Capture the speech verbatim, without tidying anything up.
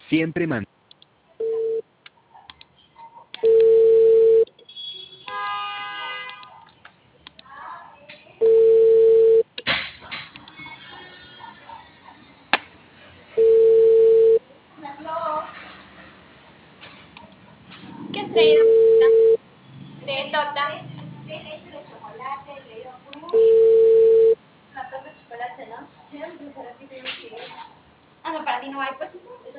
Siempre man. ¿Qué has traído? De torta. Una torta de chocolate, ¿no? Ah, no, para ti no hay, pues.